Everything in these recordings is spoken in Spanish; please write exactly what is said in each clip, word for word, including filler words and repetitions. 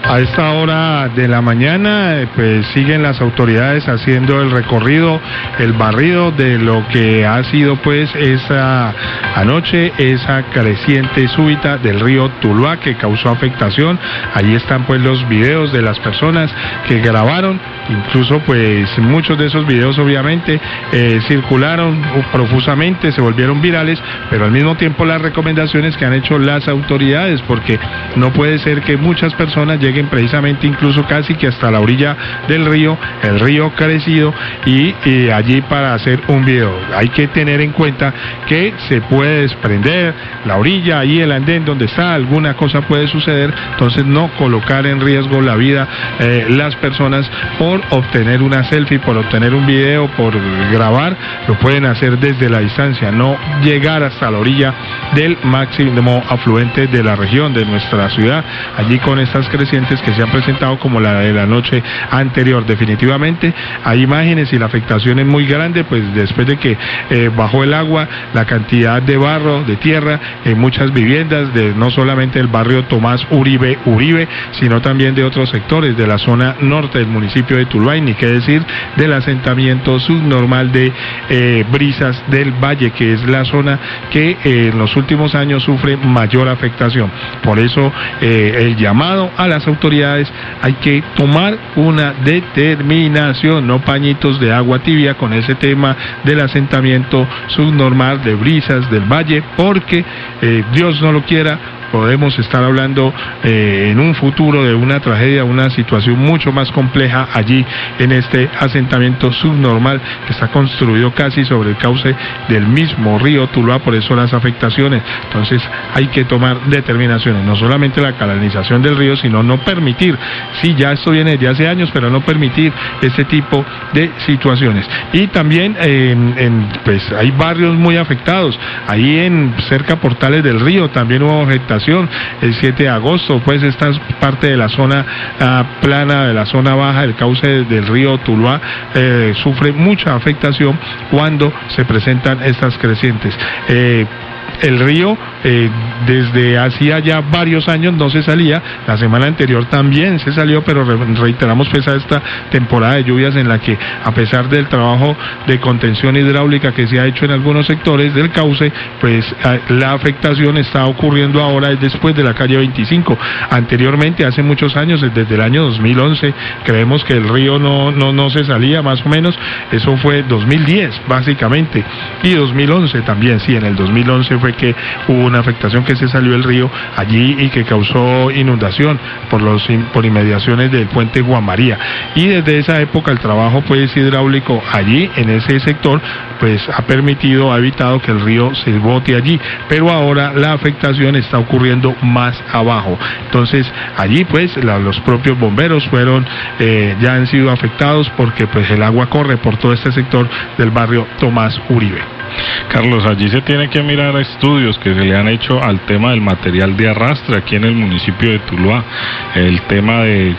A esta hora de la mañana, pues siguen las autoridades haciendo el recorrido, el barrido de lo que ha sido pues esa anoche, esa creciente súbita del río Tuluá que causó afectación. Allí están pues los videos de las personas que grabaron, incluso pues muchos de esos videos obviamente eh, circularon profusamente, se volvieron virales, pero al mismo tiempo las recomendaciones que han hecho las autoridades, porque no puede ser que muchas personas lleguen precisamente incluso casi que hasta la orilla del río, el río crecido, y, y allí para hacer un video. Hay que tener en cuenta que se puede desprender la orilla, ahí el andén donde está, alguna cosa puede suceder, entonces no colocar en riesgo la vida eh, las personas por obtener una selfie, por obtener un video, por grabar, lo pueden hacer desde la distancia, no llegar hasta la orilla del máximo afluente de la región, de nuestra ciudad, allí con estas crecientes que se han presentado como la de la noche anterior. Definitivamente hay imágenes y la afectación es muy grande, pues después de que eh, bajó el agua, la cantidad de barro, de tierra en muchas viviendas, de no solamente el barrio Tomás Uribe Uribe, sino también de otros sectores de la zona norte del municipio de Tuluá, y ni qué decir del asentamiento subnormal de eh, Brisas del Valle, que es la zona que eh, en los últimos años sufre mayor afectación. Por eso eh, el llamado a las autoridades: hay que tomar una determinación, no pañitos de agua tibia con ese tema del asentamiento subnormal de Brisas del Valle, porque eh, Dios no lo quiera, podemos estar hablando eh, en un futuro de una tragedia, una situación mucho más compleja allí en este asentamiento subnormal que está construido casi sobre el cauce del mismo río Tuluá, por eso las afectaciones. Entonces hay que tomar determinaciones, no solamente la canalización del río, sino no permitir, sí, ya esto viene desde hace años, pero no permitir este tipo de situaciones. Y también eh, en, en, pues hay barrios muy afectados, ahí en cerca Portales del Río también hubo afectación. El siete de agosto, pues esta es parte de la zona uh, plana, de la zona baja del cauce del río Tuluá, eh, sufre mucha afectación cuando se presentan estas crecientes. Eh, El río eh, desde hacía ya varios años no se salía, la semana anterior también se salió, pero re reiteramos pues a esta temporada de lluvias en la que, a pesar del trabajo de contención hidráulica que se ha hecho en algunos sectores del cauce, pues la afectación está ocurriendo ahora después de la calle veinticinco. Anteriormente, hace muchos años, desde el año dos mil once, creemos que el río no, no, no se salía, más o menos, eso fue dos mil diez básicamente, y dos mil once también, sí, en el dos mil once fue que hubo una afectación que se salió el río allí y que causó inundación por los por inmediaciones del puente Juan María, y desde esa época el trabajo pues hidráulico allí en ese sector pues ha permitido, ha evitado que el río se bote allí, pero ahora la afectación está ocurriendo más abajo. Entonces allí pues la, los propios bomberos fueron eh, ya han sido afectados porque pues el agua corre por todo este sector del barrio Tomás Uribe. Carlos, allí se tiene que mirar estudios que se le han hecho al tema del material de arrastre aquí en el municipio de Tuluá, el tema de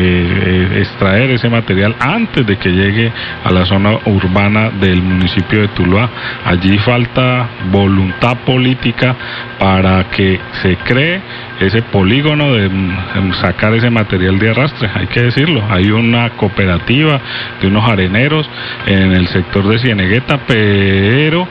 eh, extraer ese material antes de que llegue a la zona urbana del municipio de Tuluá. Allí falta voluntad política para que se cree ese polígono de sacar ese material de arrastre, hay que decirlo. Hay una cooperativa de unos areneros en el sector de Cienegueta, pero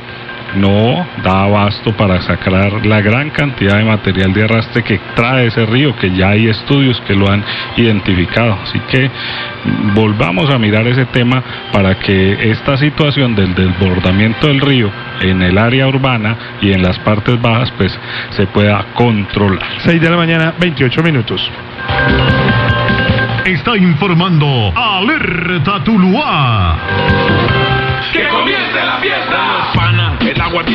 no da abasto para sacar la gran cantidad de material de arrastre que trae ese río, que ya hay estudios que lo han identificado. Así que volvamos a mirar ese tema para que esta situación del desbordamiento del río en el área urbana y en las partes bajas pues se pueda controlar. seis de la mañana, veintiocho minutos. Está informando Alerta Tuluá. ¡Que comience la fiesta! Pana, el agua